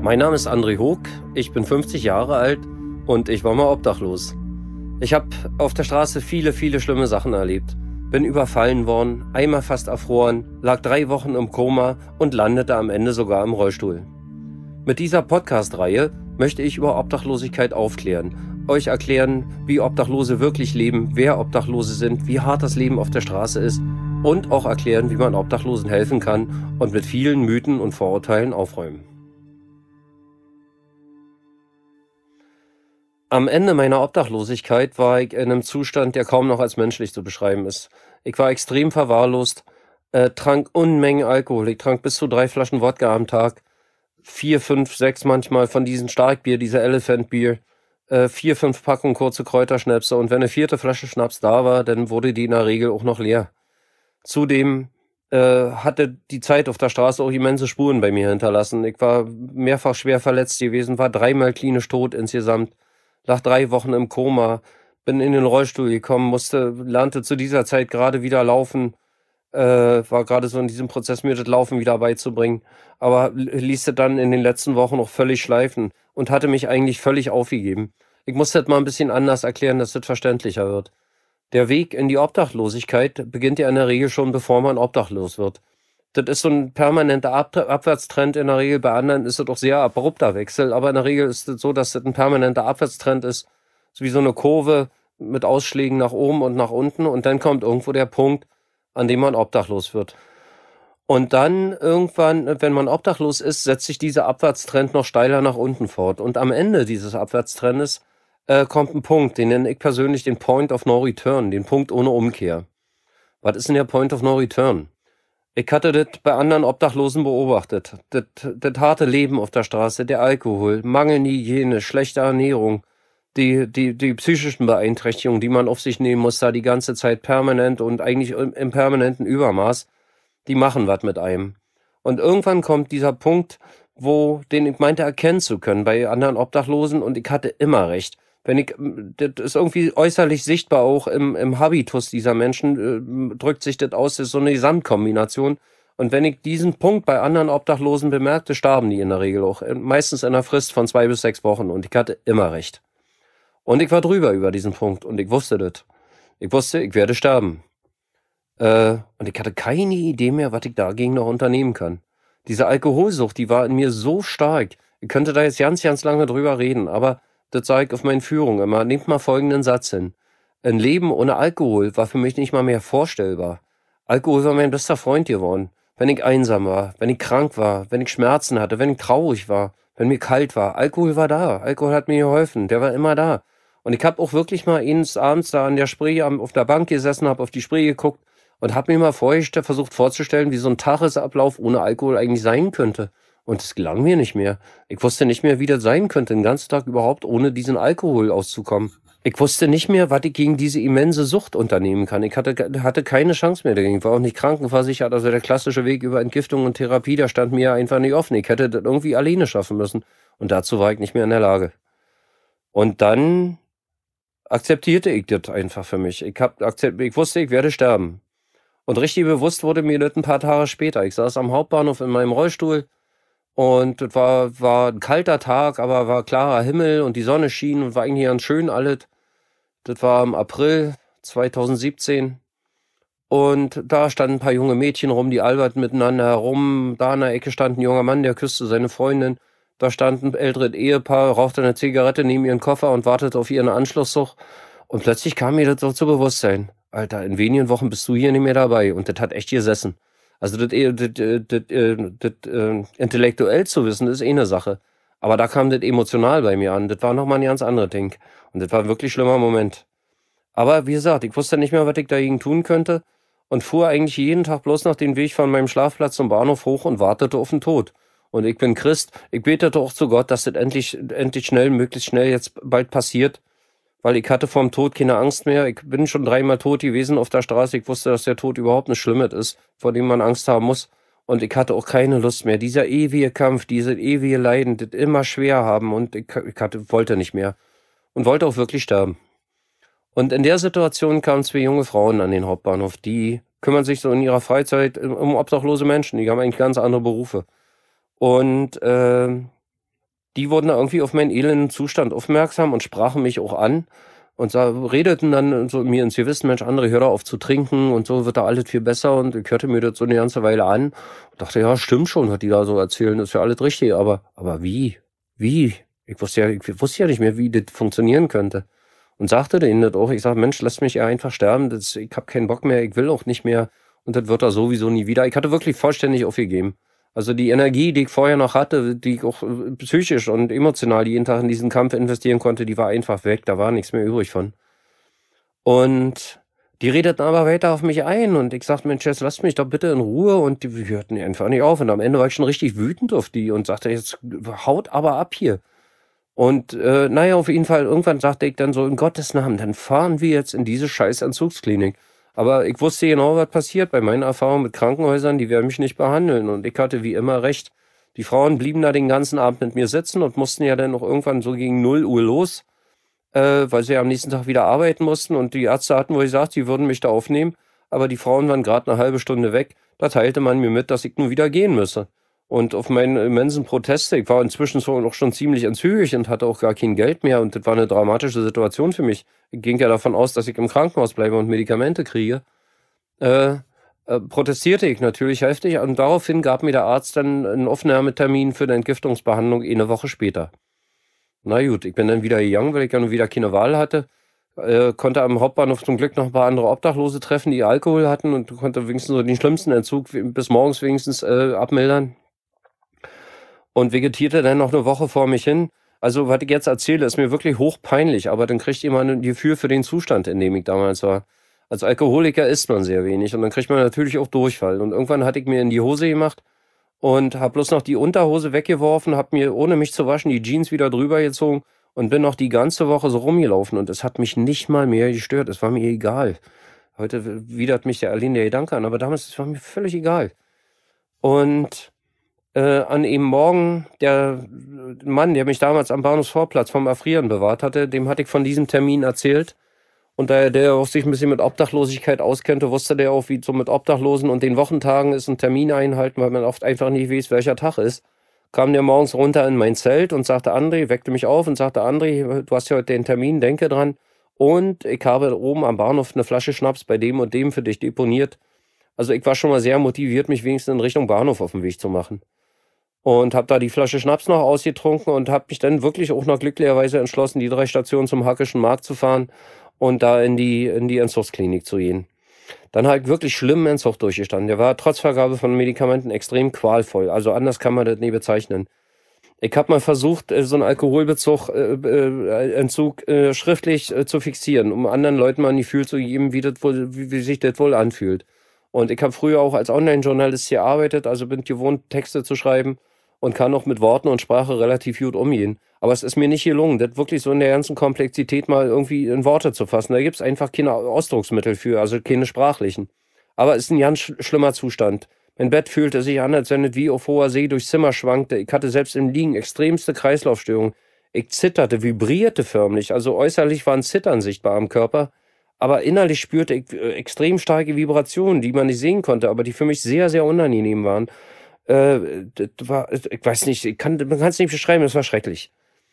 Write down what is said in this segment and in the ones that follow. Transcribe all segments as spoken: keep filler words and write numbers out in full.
Mein Name ist André Hoog, ich bin fünfzig Jahre alt und ich war mal obdachlos. Ich habe auf der Straße viele, viele schlimme Sachen erlebt. Bin überfallen worden, einmal fast erfroren, lag drei Wochen im Koma und landete am Ende sogar im Rollstuhl. Mit dieser Podcast-Reihe möchte ich über Obdachlosigkeit aufklären, euch erklären, wie Obdachlose wirklich leben, wer Obdachlose sind, wie hart das Leben auf der Straße ist und auch erklären, wie man Obdachlosen helfen kann und mit vielen Mythen und Vorurteilen aufräumen. Am Ende meiner Obdachlosigkeit war ich in einem Zustand, der kaum noch als menschlich zu beschreiben ist. Ich war extrem verwahrlost, äh, trank Unmengen Alkohol. Ich trank bis zu drei Flaschen Wodka am Tag, vier, fünf, sechs manchmal von diesen Starkbier, dieser Elephant Beer, äh, vier, fünf Packungen kurze Kräuterschnäpse und wenn eine vierte Flasche Schnaps da war, dann wurde die in der Regel auch noch leer. Zudem äh, hatte die Zeit auf der Straße auch immense Spuren bei mir hinterlassen. Ich war mehrfach schwer verletzt gewesen, war dreimal klinisch tot insgesamt. Lag drei Wochen im Koma, bin in den Rollstuhl gekommen, musste, lernte zu dieser Zeit gerade wieder laufen, äh, war gerade so in diesem Prozess, mir das Laufen wieder beizubringen, aber ließ das dann in den letzten Wochen noch völlig schleifen und hatte mich eigentlich völlig aufgegeben. Ich musste das mal ein bisschen anders erklären, dass das verständlicher wird. Der Weg in die Obdachlosigkeit beginnt ja in der Regel schon, bevor man obdachlos wird. Das ist so ein permanenter Ab- Abwärtstrend in der Regel. Bei anderen ist das doch sehr abrupter Wechsel, aber in der Regel ist es so, dass das ein permanenter Abwärtstrend ist, so wie so eine Kurve mit Ausschlägen nach oben und nach unten und dann kommt irgendwo der Punkt, an dem man obdachlos wird. Und dann irgendwann, wenn man obdachlos ist, setzt sich dieser Abwärtstrend noch steiler nach unten fort. Und am Ende dieses Abwärtstrendes äh, kommt ein Punkt, den nenne ich persönlich den Point of No Return, den Punkt ohne Umkehr. Was ist denn der Point of No Return? Ich hatte das bei anderen Obdachlosen beobachtet. Das, das harte Leben auf der Straße, der Alkohol, mangelnde Hygiene, schlechte Ernährung, die, die, die psychischen Beeinträchtigungen, die man auf sich nehmen muss, da die ganze Zeit permanent und eigentlich im, im permanenten Übermaß, die machen was mit einem. Und irgendwann kommt dieser Punkt, wo, den ich meinte erkennen zu können bei anderen Obdachlosen und ich hatte immer recht. Wenn ich, das ist irgendwie äußerlich sichtbar auch im, im Habitus dieser Menschen, äh, drückt sich das aus, das ist so eine Gesamtkombination. Und wenn ich diesen Punkt bei anderen Obdachlosen bemerkte, starben die in der Regel auch. Meistens in einer Frist von zwei bis sechs Wochen und ich hatte immer recht. Und ich war drüber über diesen Punkt und ich wusste das. Ich wusste, ich werde sterben. Äh, und ich hatte keine Idee mehr, was ich dagegen noch unternehmen kann. Diese Alkoholsucht, die war in mir so stark. Ich könnte da jetzt ganz, ganz lange drüber reden, aber das sage ich auf meinen Führungen immer. Nehmt mal folgenden Satz hin. Ein Leben ohne Alkohol war für mich nicht mal mehr vorstellbar. Alkohol war mein bester Freund geworden. Wenn ich einsam war, wenn ich krank war, wenn ich Schmerzen hatte, wenn ich traurig war, wenn mir kalt war. Alkohol war da. Alkohol hat mir geholfen. Der war immer da. Und ich habe auch wirklich mal eines Abends da an der Spree auf der Bank gesessen, habe auf die Spree geguckt und habe mir mal vorher versucht vorzustellen, wie so ein Tagesablauf ohne Alkohol eigentlich sein könnte. Und es gelang mir nicht mehr. Ich wusste nicht mehr, wie das sein könnte, den ganzen Tag überhaupt ohne diesen Alkohol auszukommen. Ich wusste nicht mehr, was ich gegen diese immense Sucht unternehmen kann. Ich hatte, hatte keine Chance mehr dagegen. Ich war auch nicht krankenversichert. Also der klassische Weg über Entgiftung und Therapie, der stand mir einfach nicht offen. Ich hätte das irgendwie alleine schaffen müssen. Und dazu war ich nicht mehr in der Lage. Und dann akzeptierte ich das einfach für mich. Ich, hab, akzept, ich wusste, ich werde sterben. Und richtig bewusst wurde mir das ein paar Tage später. Ich saß am Hauptbahnhof in meinem Rollstuhl. Und das war, war ein kalter Tag, aber war klarer Himmel und die Sonne schien und war eigentlich ganz schön alles. Das war im April zweitausendsiebzehn. Und da standen ein paar junge Mädchen rum, die alberten miteinander herum. Da in der Ecke stand ein junger Mann, der küsste seine Freundin. Da stand ein älteres Ehepaar, rauchte eine Zigarette neben ihren Koffer und wartete auf ihren Anschlusszug. Und plötzlich kam mir das so zu Bewusstsein. Alter, in wenigen Wochen bist du hier nicht mehr dabei. Und das hat echt gesessen. Also das, das, das, das, das äh, intellektuell zu wissen, ist eh eine Sache. Aber da kam das emotional bei mir an. Das war nochmal ein ganz anderes Ding. Und das war ein wirklich schlimmer Moment. Aber wie gesagt, ich wusste nicht mehr, was ich dagegen tun könnte und fuhr eigentlich jeden Tag bloß noch den Weg von meinem Schlafplatz zum Bahnhof hoch und wartete auf den Tod. Und ich bin Christ. Ich betete auch zu Gott, dass das endlich, endlich schnell, möglichst schnell jetzt bald passiert. Weil ich hatte vom Tod keine Angst mehr. Ich bin schon dreimal tot gewesen auf der Straße. Ich wusste, dass der Tod überhaupt nicht Schlimmes ist, vor dem man Angst haben muss. Und ich hatte auch keine Lust mehr. Dieser ewige Kampf, diese ewige Leiden, das immer schwer haben. Und ich, ich hatte, wollte nicht mehr. Und wollte auch wirklich sterben. Und in der Situation kamen zwei junge Frauen an den Hauptbahnhof. Die kümmern sich so in ihrer Freizeit um obdachlose Menschen. Die haben eigentlich ganz andere Berufe. Und äh, die wurden da irgendwie auf meinen elenden Zustand aufmerksam und sprachen mich auch an und sa redeten dann so mir ins Gewissen: „Mensch, André, hör doch auf zu trinken und so wird da alles viel besser." Und ich hörte mir das so eine ganze Weile an und dachte: „Ja, stimmt schon, was die da so erzählen, ist ja alles richtig, aber aber wie? Wie?" Ich wusste ja ich wusste ja nicht mehr, wie das funktionieren könnte. Und sagte denen das auch. Ich sage: „Mensch, lasst mich ja einfach sterben. Das ich habe keinen Bock mehr, ich will auch nicht mehr und das wird da sowieso nie wieder." Ich hatte wirklich vollständig aufgegeben. Also, die Energie, die ich vorher noch hatte, die ich auch, äh, psychisch und emotional jeden Tag in diesen Kampf investieren konnte, die war einfach weg. Da war nichts mehr übrig von. Und die redeten aber weiter auf mich ein und ich sagte: „Mensch, jetzt lasst mich doch bitte in Ruhe." Und die hörten einfach nicht auf. Und am Ende war ich schon richtig wütend auf die und sagte: „Jetzt haut aber ab hier." Und, äh, na ja, auf jeden Fall, irgendwann sagte ich dann so: „In Gottes Namen, dann fahren wir jetzt in diese scheiß Entzugsklinik." Aber ich wusste genau, was passiert bei meinen Erfahrungen mit Krankenhäusern, die werden mich nicht behandeln und ich hatte wie immer recht. Die Frauen blieben da den ganzen Abend mit mir sitzen und mussten ja dann noch irgendwann so gegen null Uhr los, äh, weil sie ja am nächsten Tag wieder arbeiten mussten und die Ärzte hatten wohl gesagt, sie würden mich da aufnehmen, aber die Frauen waren gerade eine halbe Stunde weg. Da teilte man mir mit, dass ich nun wieder gehen müsse. Und auf meinen immensen Proteste, ich war inzwischen so noch schon ziemlich entzügig und hatte auch gar kein Geld mehr und das war eine dramatische Situation für mich. Ich ging ja davon aus, dass ich im Krankenhaus bleibe und Medikamente kriege. Äh, äh, protestierte ich natürlich heftig und daraufhin gab mir der Arzt dann einen Aufnahmetermin für eine Entgiftungsbehandlung eine Woche später. Na gut, ich bin dann wieder gegangen, weil ich ja nun wieder keine Wahl hatte. Äh, konnte am Hauptbahnhof zum Glück noch ein paar andere Obdachlose treffen, die Alkohol hatten und konnte wenigstens so den schlimmsten Entzug w bis morgens wenigstens, äh, abmildern und vegetierte dann noch eine Woche vor mich hin. Also, was ich jetzt erzähle, ist mir wirklich hochpeinlich, aber dann kriegt ihr mal 'n Gefühl für den Zustand, in dem ich damals war. Als Alkoholiker isst man sehr wenig und dann kriegt man natürlich auch Durchfall. Und irgendwann hatte ich mir in die Hose gemacht und habe bloß noch die Unterhose weggeworfen, habe mir, ohne mich zu waschen, die Jeans wieder drüber gezogen und bin noch die ganze Woche so rumgelaufen und es hat mich nicht mal mehr gestört. Es war mir egal. Heute w widert mich ja allein der Gedanke an, aber damals, es war mir völlig egal. Und äh, an dem Morgen, der äh, Mann, der mich damals am Bahnhofsvorplatz vom Erfrieren bewahrt hatte, dem hatte ich von diesem Termin erzählt. Und da der auch sich ein bisschen mit Obdachlosigkeit auskannte, wusste der auch, wie so mit Obdachlosen und den Wochentagen ist, 'n Termin einhalten, weil man oft einfach nicht weiß, welcher Tag ist. Kam der morgens runter in mein Zelt und sagte: „André", weckte mich auf und sagte: „André, du hast ja heute den Termin, denke dran. Und ich habe oben am Bahnhof eine Flasche Schnaps bei dem und dem für dich deponiert." Also, ich war schon mal sehr motiviert, mich wenigstens in Richtung Bahnhof auf den Weg zu machen. Und habe da die Flasche Schnaps noch ausgetrunken und habe mich dann wirklich auch noch glücklicherweise entschlossen, die drei Stationen zum Hackischen Markt zu fahren und da in die in die Entzugsklinik zu gehen. Dann halt wirklich schlimmen Entzug durchgestanden. Der war trotz Vergabe von Medikamenten extrem qualvoll. Also, anders kann man das nie bezeichnen. Ich habe mal versucht, äh, so 'n Alkoholbezug äh, äh, Entzug, äh, schriftlich, äh, zu fixieren, um anderen Leuten mal 'n Gefühl zu geben, wie das wohl wie wie sich das wohl anfühlt. Und ich habe früher auch als Online-Journalist gearbeitet, also bin gewohnt, Texte zu schreiben und kann auch mit Worten und Sprache relativ gut umgehen. Aber es ist mir nicht gelungen, das wirklich so in der ganzen Komplexität mal irgendwie in Worte zu fassen. Da gibt's einfach keine Ausdrucksmittel für, also keine sprachlichen. Aber es ist ein ganz sch schlimmer Zustand. Mein Bett fühlte sich an, als wenn es wie auf hoher See durchs Zimmer schwankte. Ich hatte selbst im Liegen extremste Kreislaufstörungen. Ich zitterte, vibrierte förmlich. Also äußerlich war ein Zittern sichtbar am Körper, aber innerlich spürte ich äh, extrem starke Vibrationen, die man nicht sehen konnte, aber die für mich sehr, sehr unangenehm waren. Äh, das war, ich weiß nicht, ich kann, man kann es nicht beschreiben, das war schrecklich.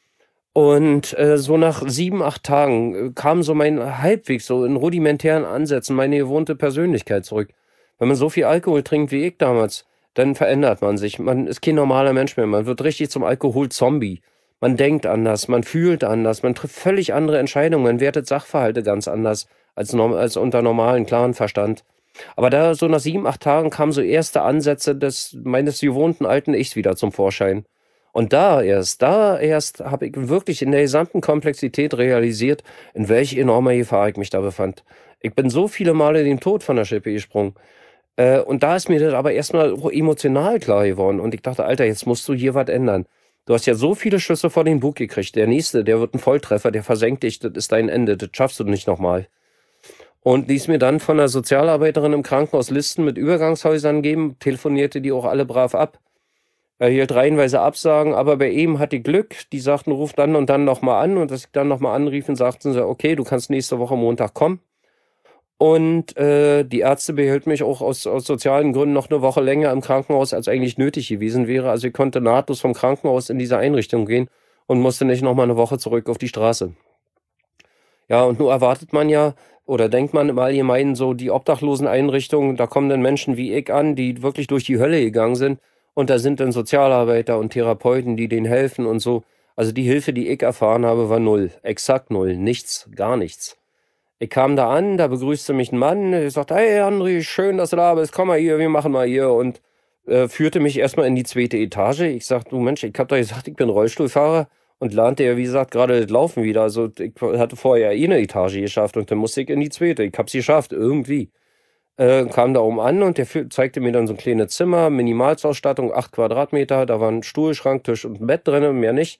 Und äh, so nach sieben, acht Tagen äh, kam so mein halbwegs so in rudimentären Ansätzen meine gewohnte Persönlichkeit zurück. Wenn man so viel Alkohol trinkt wie ich damals, dann verändert man sich. Man ist kein normaler Mensch mehr. Man wird richtig zum Alkohol-Zombie. Man denkt anders, man fühlt anders, man trifft völlig andere Entscheidungen, man wertet Sachverhalte ganz anders als, norm als unter normalen, klaren Verstand. Aber da so nach sieben, acht Tagen kamen so erste Ansätze des meines gewohnten alten Ichs wieder zum Vorschein. Und da erst, da erst habe ich wirklich in der gesamten Komplexität realisiert, in welch enormer Gefahr ich mich da befand. Ich bin so viele Male dem Tod von der Schippe gesprungen. Äh, und da ist mir das aber erstmal emotional klar geworden. Und ich dachte: Alter, jetzt musst du hier was ändern. Du hast ja so viele Schüsse vor den Bug gekriegt. Der nächste, der wird ein Volltreffer, der versenkt dich, das ist dein Ende, das schaffst du nicht nochmal. Und ließ mir dann von der Sozialarbeiterin im Krankenhaus Listen mit Übergangshäusern geben, telefonierte die auch alle brav ab. Er hielt reihenweise Absagen, aber bei ihm hatte ich Glück. Die sagten: Ruf dann und dann nochmal an. Und als ich dann nochmal anrief, sagten sie: Okay, du kannst nächste Woche Montag kommen. Und äh, die Ärzte behielten mich auch aus, aus sozialen Gründen noch eine Woche länger im Krankenhaus, als eigentlich nötig gewesen wäre. Also ich konnte nahtlos vom Krankenhaus in diese Einrichtung gehen und musste nicht noch mal eine Woche zurück auf die Straße. Ja, und nun erwartet man ja oder denkt man im Allgemeinen so, die Obdachloseneinrichtungen, da kommen dann Menschen wie ich an, die wirklich durch die Hölle gegangen sind. Und da sind dann Sozialarbeiter und Therapeuten, die denen helfen und so. Also die Hilfe, die ich erfahren habe, war null. Exakt null. Nichts, gar nichts. Ich kam da an, da begrüßte mich ein Mann, der sagte, hey André, schön, dass du da bist, komm mal hier, wir machen mal hier. Und äh, führte mich erstmal in die zweite Etage. Ich sagte, du Mensch, ich hab doch gesagt, ich bin Rollstuhlfahrer. Und lernte ja, wie gesagt, gerade das Laufen wieder. Also ich hatte vorher eh eine Etage geschafft und dann musste ich in die zweite. Ich hab's geschafft, irgendwie. Äh, kam da oben an und der fü- zeigte mir dann so ein kleines Zimmer, Minimalsausstattung, acht Quadratmeter. Da war ein Stuhl, Schranktisch und ein Bett drin, mehr nicht.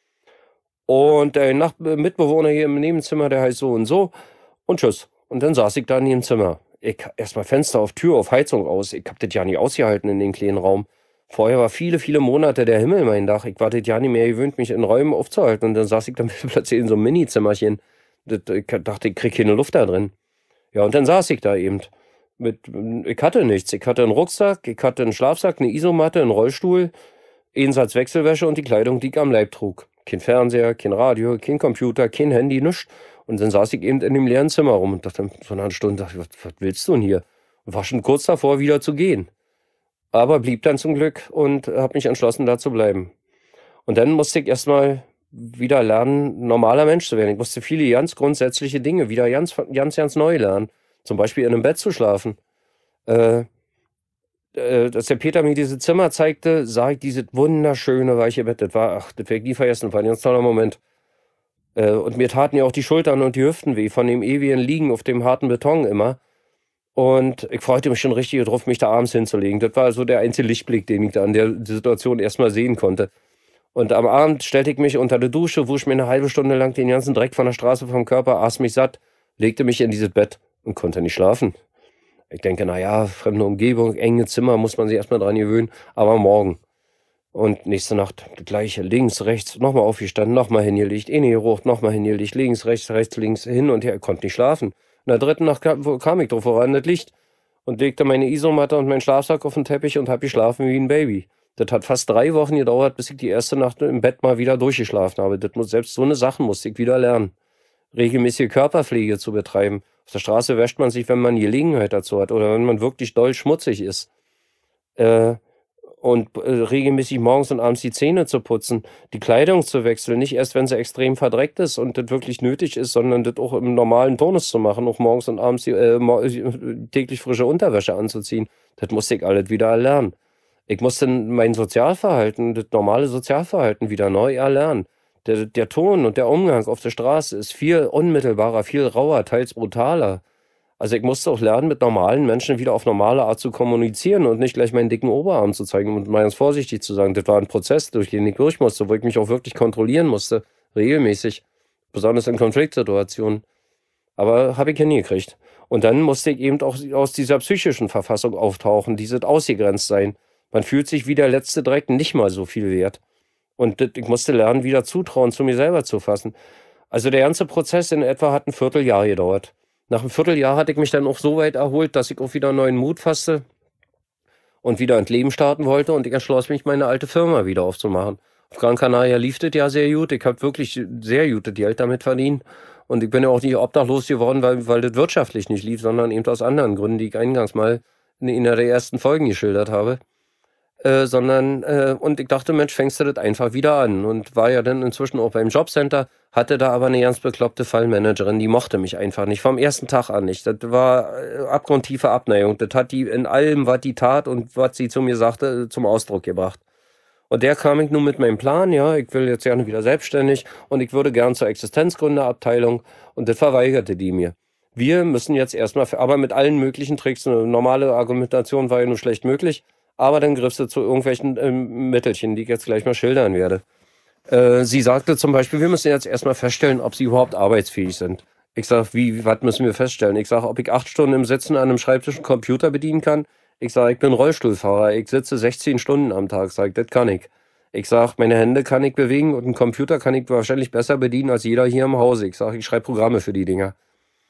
Und der Nach Mitbewohner hier im Nebenzimmer, der heißt so und so. Und tschüss. Und dann saß ich da in dem Zimmer. Ich erstmal Fenster auf, Tür auf, Heizung aus. Ich hab das ja nicht ausgehalten in den kleinen Raum. Vorher war viele, viele Monate der Himmel mein Dach. Ich war das ja nicht mehr gewöhnt, mich in Räumen aufzuhalten. Und dann saß ich dann plötzlich in so einem Mini-Zimmerchen. Das, ich dachte, ich krieg keine Luft da drin. Ja, und dann saß ich da eben. Mit, ich hatte nichts. Ich hatte einen Rucksack, ich hatte einen Schlafsack, eine Isomatte, einen Rollstuhl, einen Satz Wechselwäsche und die Kleidung, die ich am Leib trug. Kein Fernseher, kein Radio, kein Computer, kein Handy, nichts. Und dann saß ich eben in dem leeren Zimmer rum und dachte, so eine Stunde, dachte ich, was, was willst du denn hier? Und war schon kurz davor, wieder zu gehen. Aber blieb dann zum Glück und habe mich entschlossen, da zu bleiben. Und dann musste ich erstmal wieder lernen, normaler Mensch zu werden. Ich musste viele ganz grundsätzliche Dinge wieder ganz, ganz, ganz neu lernen. Zum Beispiel in einem Bett zu schlafen. Äh, äh, dass der Peter mir dieses Zimmer zeigte, sah ich dieses wunderschöne, weiche Bett. Das war, ach, das werde ich nie vergessen, das war ein ganz toller Moment. Äh, und mir taten ja auch die Schultern und die Hüften weh, von dem ewigen Liegen auf dem harten Beton immer. Und ich freute mich schon richtig drauf, mich da abends hinzulegen. Das war so der einzige Lichtblick, den ich da an der Situation erstmal sehen konnte. Und am Abend stellte ich mich unter der Dusche, wusch mir eine halbe Stunde lang den ganzen Dreck von der Straße vom Körper, aß mich satt, legte mich in dieses Bett und konnte nicht schlafen. Ich denke, naja, fremde Umgebung, enge Zimmer, muss man sich erstmal dran gewöhnen, aber morgen. Und nächste Nacht das gleiche, links, rechts, nochmal aufgestanden, nochmal hingelegt, in die Rucht, nochmal hingelegt, links, rechts, rechts, links, hin und her, ich konnte nicht schlafen. In der dritten Nacht kam, kam ich drauf voran, das Licht, und legte meine Isomatte und meinen Schlafsack auf den Teppich und hab geschlafen wie ein Baby. Das hat fast drei Wochen gedauert, bis ich die erste Nacht im Bett mal wieder durchgeschlafen habe. Das muss, selbst so eine Sache musste ich wieder lernen. Regelmäßige Körperpflege zu betreiben. Auf der Straße wäscht man sich, wenn man Gelegenheit dazu hat oder wenn man wirklich doll schmutzig ist. Äh, und äh, regelmäßig morgens und abends die Zähne zu putzen, die Kleidung zu wechseln, nicht erst, wenn sie extrem verdreckt ist und das wirklich nötig ist, sondern das auch im normalen Turnus zu machen, auch morgens und abends die, äh, täglich frische Unterwäsche anzuziehen. Das musste ich alles wieder erlernen. Ich musste mein Sozialverhalten, das normale Sozialverhalten wieder neu erlernen. Der, der Ton und der Umgang auf der Straße ist viel unmittelbarer, viel rauer, teils brutaler. Also ich musste auch lernen, mit normalen Menschen wieder auf normale Art zu kommunizieren und nicht gleich meinen dicken Oberarm zu zeigen und mal ganz vorsichtig zu sagen. Das war ein Prozess, durch den ich durch musste, wo ich mich auch wirklich kontrollieren musste, regelmäßig, besonders in Konfliktsituationen. Aber habe ich hingekriegt. Und dann musste ich eben auch aus dieser psychischen Verfassung auftauchen, dieses ausgegrenzt sein. Man fühlt sich wie der letzte Dreck nicht mal so viel wert. Und das, ich musste lernen, wieder Zutrauen zu mir selber zu fassen. Also der ganze Prozess in etwa hat ein Vierteljahr gedauert. Nach einem Vierteljahr hatte ich mich dann auch so weit erholt, dass ich auch wieder neuen Mut fasste und wieder ins Leben starten wollte. Und ich entschloss mich, meine alte Firma wieder aufzumachen. Auf Gran Canaria lief das ja sehr gut. Ich habe wirklich sehr gutes Geld damit verdient. Und ich bin ja auch nicht obdachlos geworden, weil, weil das wirtschaftlich nicht lief, sondern eben aus anderen Gründen, die ich eingangs mal in einer der ersten Folgen geschildert habe. Äh, sondern, äh, und ich dachte, Mensch, fängst du das einfach wieder an. Und war ja dann inzwischen auch beim Jobcenter, hatte da aber eine ganz bekloppte Fallmanagerin, die mochte mich einfach nicht, vom ersten Tag an nicht. Das war äh, abgrundtiefe Abneigung. Das hat die in allem, was die tat und was sie zu mir sagte, zum Ausdruck gebracht. Und der kam ich nun mit meinem Plan, ja, ich will jetzt gerne wieder selbstständig und ich würde gern zur Existenzgründerabteilung, und das verweigerte die mir. Wir müssen jetzt erstmal, aber mit allen möglichen Tricks, eine normale Argumentation war ja nur schlecht möglich, aber dann griffst du zu irgendwelchen ähm, Mittelchen, die ich jetzt gleich mal schildern werde. Äh, sie sagte zum Beispiel, wir müssen jetzt erstmal feststellen, ob sie überhaupt arbeitsfähig sind. Ich sag, wie, was müssen wir feststellen? Ich sag, ob ich acht Stunden im Sitzen an einem Schreibtisch einen Computer bedienen kann. Ich sag, ich bin Rollstuhlfahrer, ich sitze sechzehn Stunden am Tag, sag ich, das kann ich. Ich sag, meine Hände kann ich bewegen und einen Computer kann ich wahrscheinlich besser bedienen als jeder hier im Hause. Ich sag, ich schreibe Programme für die Dinger.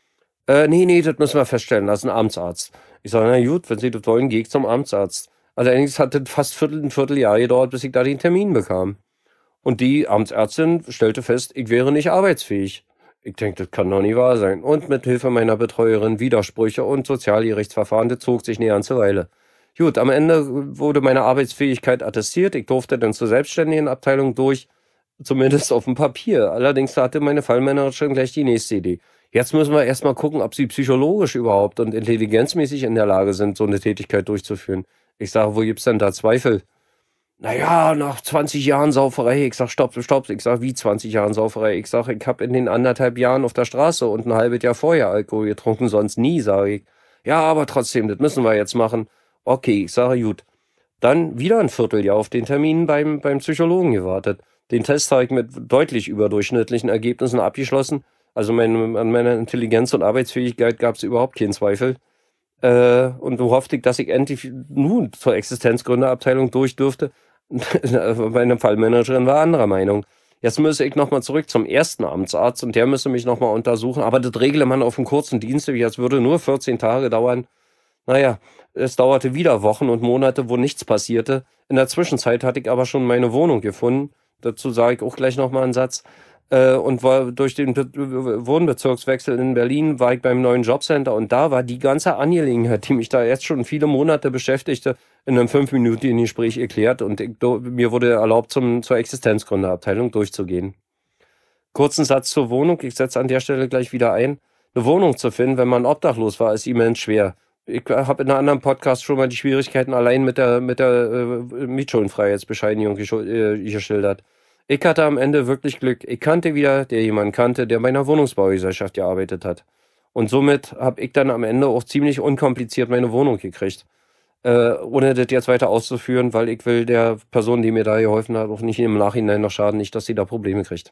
Äh, nee, nee, das müssen wir feststellen, das ist ein Amtsarzt. Ich sage, na gut, wenn Sie das wollen, gehe ich zum Amtsarzt. Allerdings hat das fast Viertel, ein Vierteljahr gedauert, bis ich da den Termin bekam. Und die Amtsärztin stellte fest, ich wäre nicht arbeitsfähig. Ich denke, das kann doch nicht wahr sein. Und mit Hilfe meiner Betreuerin Widersprüche und Sozialgerichtsverfahren, das zog sich eine ganze Weile. Gut, am Ende wurde meine Arbeitsfähigkeit attestiert. Ich durfte dann zur selbstständigen Abteilung durch, zumindest auf dem Papier. Allerdings hatte meine Fallmanagerin gleich die nächste Idee. Jetzt müssen wir erstmal gucken, ob sie psychologisch überhaupt und intelligenzmäßig in der Lage sind, so eine Tätigkeit durchzuführen. Ich sage, wo gibt's denn da Zweifel? Naja, nach zwanzig Jahren Sauferei. Ich sag, stopp, stopp. Ich sag, wie zwanzig Jahren Sauferei? Ich sag, ich habe in den anderthalb Jahren auf der Straße und ein halbes Jahr vorher Alkohol getrunken, sonst nie, sage ich. Ja, aber trotzdem, das müssen wir jetzt machen. Okay, ich sage, gut. Dann wieder ein Vierteljahr auf den Termin beim, beim Psychologen gewartet. Den Test habe ich mit deutlich überdurchschnittlichen Ergebnissen abgeschlossen. Also meine, an meiner Intelligenz und Arbeitsfähigkeit gab es überhaupt keinen Zweifel. Äh, und so hoffte ich, dass ich endlich nun zur Existenzgründerabteilung durch dürfte. Meine Fallmanagerin war anderer Meinung. Jetzt müsse ich nochmal zurück zum ersten Amtsarzt und der müsse mich nochmal untersuchen. Aber das regle man auf einem kurzen Dienst, das würde nur vierzehn Tage dauern. Naja, es dauerte wieder Wochen und Monate, wo nichts passierte. In der Zwischenzeit hatte ich aber schon meine Wohnung gefunden. Dazu sage ich auch gleich nochmal einen Satz. Äh, und war durch den Be Wohnbezirkswechsel in Berlin war ich beim neuen Jobcenter und da war die ganze Angelegenheit, die mich da jetzt schon viele Monate beschäftigte, in einem fünfminütigen Gespräch erklärt und ich, mir wurde erlaubt, zum, zur Existenzgründerabteilung durchzugehen. Kurzen Satz zur Wohnung, ich setze an der Stelle gleich wieder ein. Eine Wohnung zu finden, wenn man obdachlos war, ist immens schwer. Ich habe in einem anderen Podcast schon mal die Schwierigkeiten allein mit der, mit der äh, Mietschuldenfreiheitsbescheinigung äh, geschildert. Ich hatte am Ende wirklich Glück. Ich kannte wieder, der jemanden kannte, der bei einer Wohnungsbaugesellschaft gearbeitet hat. Und somit habe ich dann am Ende auch ziemlich unkompliziert meine Wohnung gekriegt. Äh, ohne das jetzt weiter auszuführen, weil ich will der Person, die mir da geholfen hat, auch nicht im Nachhinein noch schaden, nicht, dass sie da Probleme kriegt.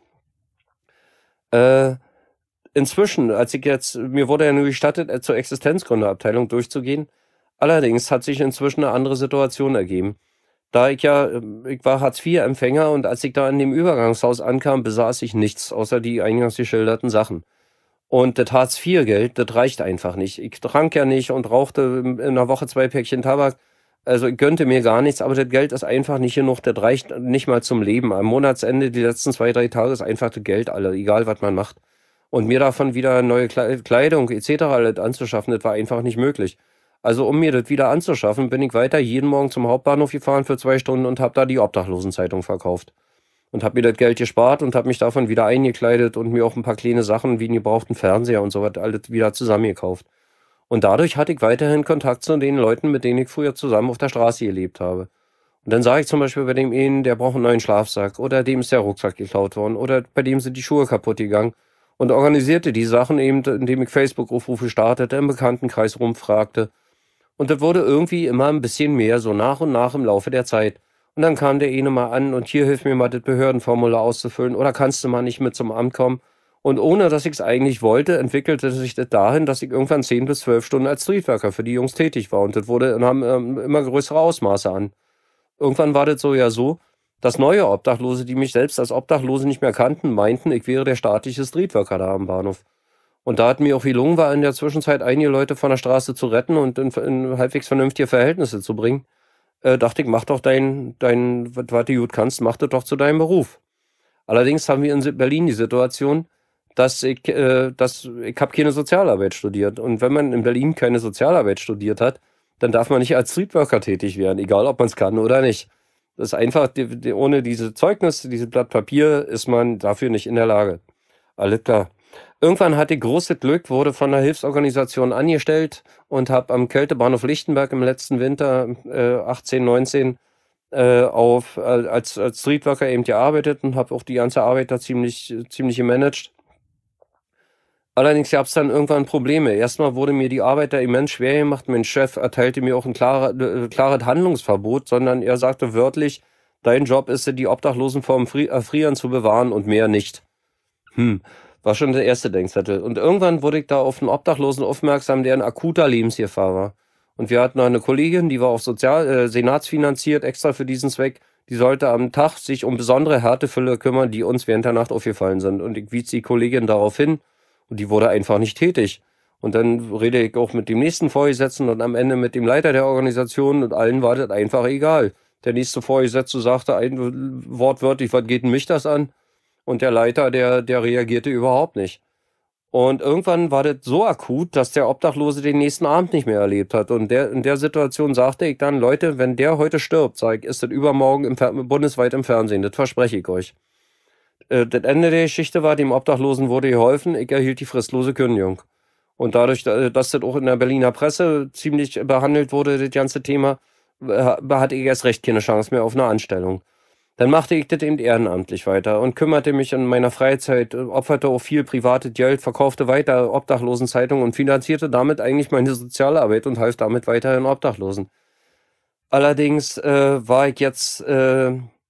Äh, inzwischen, als ich jetzt, mir wurde ja nur gestattet, äh, zur Existenzgründerabteilung durchzugehen. Allerdings hat sich inzwischen eine andere Situation ergeben. Da ich ja, ich war Hartz vier Empfänger und als ich da in dem Übergangshaus ankam, besaß ich nichts, außer die eingangs geschilderten Sachen. Und das Hartz vier Geld, das reicht einfach nicht. Ich trank ja nicht und rauchte in einer Woche zwei Päckchen Tabak. Also ich gönnte mir gar nichts, aber das Geld ist einfach nicht genug. Das reicht nicht mal zum Leben. Am Monatsende, die letzten zwei, drei Tage, ist einfach das Geld alle, egal was man macht. Und mir davon wieder neue Kleidung et cetera alles anzuschaffen, das war einfach nicht möglich. Also um mir das wieder anzuschaffen, bin ich weiter jeden Morgen zum Hauptbahnhof gefahren für zwei Stunden und habe da die Obdachlosenzeitung verkauft. Und habe mir das Geld gespart und habe mich davon wieder eingekleidet und mir auch ein paar kleine Sachen wie einen gebrauchten Fernseher und so was alles wieder zusammengekauft. Und dadurch hatte ich weiterhin Kontakt zu den Leuten, mit denen ich früher zusammen auf der Straße gelebt habe. Und dann sage ich zum Beispiel bei dem einen, der braucht einen neuen Schlafsack oder dem ist der Rucksack geklaut worden oder bei dem sind die Schuhe kaputt gegangen und organisierte die Sachen eben, indem ich Facebook-Aufrufe startete, im Bekanntenkreis rumfragte. Und das wurde irgendwie immer ein bisschen mehr, so nach und nach im Laufe der Zeit. Und dann kam der eine mal an und hier hilf mir mal das Behördenformular auszufüllen oder kannst du mal nicht mit zum Amt kommen? Und ohne, dass ich es eigentlich wollte, entwickelte sich das dahin, dass ich irgendwann zehn bis zwölf Stunden als Streetworker für die Jungs tätig war. Und das wurde, nahm ähm, immer größere Ausmaße an. Irgendwann war das so ja so, dass neue Obdachlose, die mich selbst als Obdachlose nicht mehr kannten, meinten, ich wäre der staatliche Streetworker da am Bahnhof. Und da hat mir auch gelungen, war in der Zwischenzeit einige Leute von der Straße zu retten und in, in halbwegs vernünftige Verhältnisse zu bringen. Äh, dachte ich, mach doch dein, dein, was du gut kannst, mach das doch zu deinem Beruf. Allerdings haben wir in Berlin die Situation, dass ich, äh, dass ich habe keine Sozialarbeit studiert. Und wenn man in Berlin keine Sozialarbeit studiert hat, dann darf man nicht als Streetworker tätig werden, egal ob man es kann oder nicht. Das ist einfach, die, die, ohne diese Zeugnisse, dieses Blatt Papier, ist man dafür nicht in der Lage. Alles klar. Irgendwann hatte ich großes Glück, wurde von einer Hilfsorganisation angestellt und habe am Kältebahnhof Lichtenberg im letzten Winter äh, achtzehn, neunzehn äh, auf, äh, als, als Streetworker eben gearbeitet und habe auch die ganze Arbeit da ziemlich, ziemlich gemanagt. Allerdings gab es dann irgendwann Probleme. Erstmal wurde mir die Arbeit da immens schwer gemacht. Mein Chef erteilte mir auch ein klarer, äh, klares Handlungsverbot, sondern er sagte wörtlich, dein Job ist es, die Obdachlosen vor dem Fri- Erfrieren zu bewahren und mehr nicht. Hm. War schon der erste Denkzettel. Und irgendwann wurde ich da auf einen Obdachlosen aufmerksam, der in akuter Lebensgefahr war. Und wir hatten noch eine Kollegin, die war auch sozial, äh, senatsfinanziert, extra für diesen Zweck. Die sollte am Tag sich um besondere Härtefälle kümmern, die uns während der Nacht aufgefallen sind. Und ich wies die Kollegin darauf hin und die wurde einfach nicht tätig. Und dann rede ich auch mit dem nächsten Vorgesetzten und am Ende mit dem Leiter der Organisation und allen war das einfach egal. Der nächste Vorgesetzte sagte ein wortwörtlich, was geht denn mich das an? Und der Leiter, der, der reagierte überhaupt nicht. Und irgendwann war das so akut, dass der Obdachlose den nächsten Abend nicht mehr erlebt hat. Und der, in der Situation sagte ich dann, Leute, wenn der heute stirbt, sag ich, ist das übermorgen im Fer- bundesweit im Fernsehen. Das verspreche ich euch. Äh, das Ende der Geschichte war, dem Obdachlosen wurde geholfen, ich erhielt die fristlose Kündigung. Und dadurch, dass das auch in der Berliner Presse ziemlich behandelt wurde, das ganze Thema, hatte ich erst recht keine Chance mehr auf eine Anstellung. Dann machte ich das eben ehrenamtlich weiter und kümmerte mich in meiner Freizeit, opferte auch viel privates Geld, verkaufte weiter Obdachlosenzeitungen und finanzierte damit eigentlich meine Sozialarbeit und half damit weiterhin Obdachlosen. Allerdings äh, war ich jetzt äh,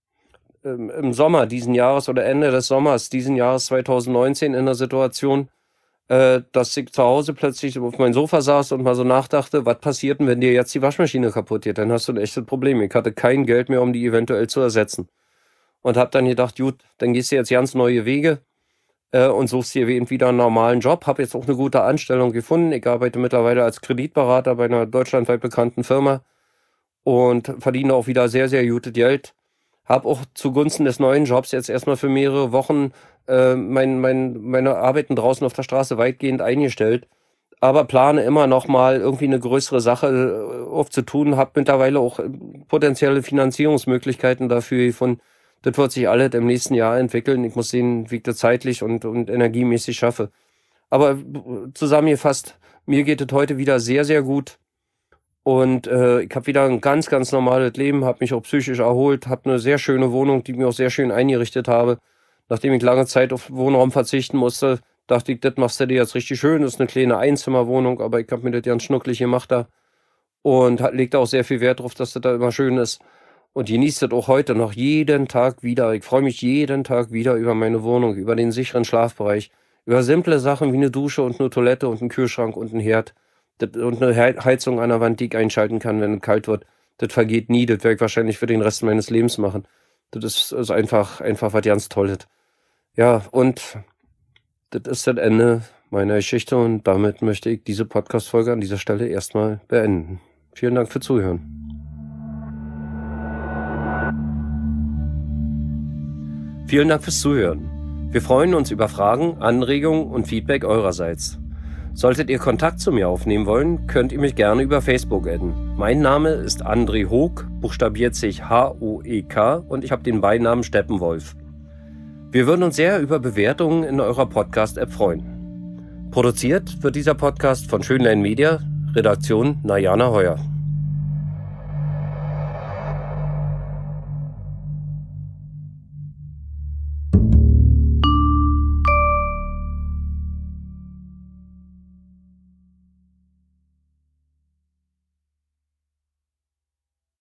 im Sommer diesen Jahres oder Ende des Sommers diesen Jahres zweitausendneunzehn in der Situation, äh, dass ich zu Hause plötzlich auf meinem Sofa saß und mal so nachdachte, was passiert denn, wenn dir jetzt die Waschmaschine kaputt geht? Dann hast du ein echtes Problem. Ich hatte kein Geld mehr, um die eventuell zu ersetzen. Und habe dann gedacht, gut, dann gehst du jetzt ganz neue Wege äh, und suchst dir wieder einen normalen Job. Habe jetzt auch eine gute Anstellung gefunden. Ich arbeite mittlerweile als Kreditberater bei einer deutschlandweit bekannten Firma und verdiene auch wieder sehr, sehr gutes Geld. Habe auch zugunsten des neuen Jobs jetzt erstmal für mehrere Wochen äh, mein, mein, meine Arbeiten draußen auf der Straße weitgehend eingestellt. Aber plane immer noch mal irgendwie eine größere Sache aufzutun. Habe mittlerweile auch potenzielle Finanzierungsmöglichkeiten dafür gefunden. Das wird sich alles im nächsten Jahr entwickeln. Ich muss sehen, wie ich das zeitlich und, und energiemäßig schaffe. Aber zusammengefasst, mir geht es heute wieder sehr, sehr gut. Und äh, ich habe wieder ein ganz, ganz normales Leben, habe mich auch psychisch erholt, habe eine sehr schöne Wohnung, die ich mir auch sehr schön eingerichtet habe. Nachdem ich lange Zeit auf Wohnraum verzichten musste, dachte ich, das machst du dir jetzt richtig schön. Das ist eine kleine Einzimmerwohnung, aber ich habe mir das ganz schnucklig gemacht da. Und legt auch sehr viel Wert drauf, dass das da immer schön ist. Und genießt das auch heute noch jeden Tag wieder. Ich freue mich jeden Tag wieder über meine Wohnung, über den sicheren Schlafbereich, über simple Sachen wie eine Dusche und eine Toilette und einen Kühlschrank und einen Herd und eine Heizung an der Wand, die ich einschalten kann, wenn es kalt wird. Das vergeht nie. Das werde ich wahrscheinlich für den Rest meines Lebens machen. Das ist, ist einfach, einfach was ganz Tolles. Ja, und das ist das Ende meiner Geschichte und damit möchte ich diese Podcast-Folge an dieser Stelle erstmal beenden. Vielen Dank für Zuhören. Vielen Dank fürs Zuhören. Wir freuen uns über Fragen, Anregungen und Feedback eurerseits. Solltet ihr Kontakt zu mir aufnehmen wollen, könnt ihr mich gerne über Facebook adden. Mein Name ist André Hoek, buchstabiert sich H O E K und ich habe den Beinamen Steppenwolf. Wir würden uns sehr über Bewertungen in eurer Podcast-App freuen. Produziert wird dieser Podcast von Schönlein Media, Redaktion Najana Heuer.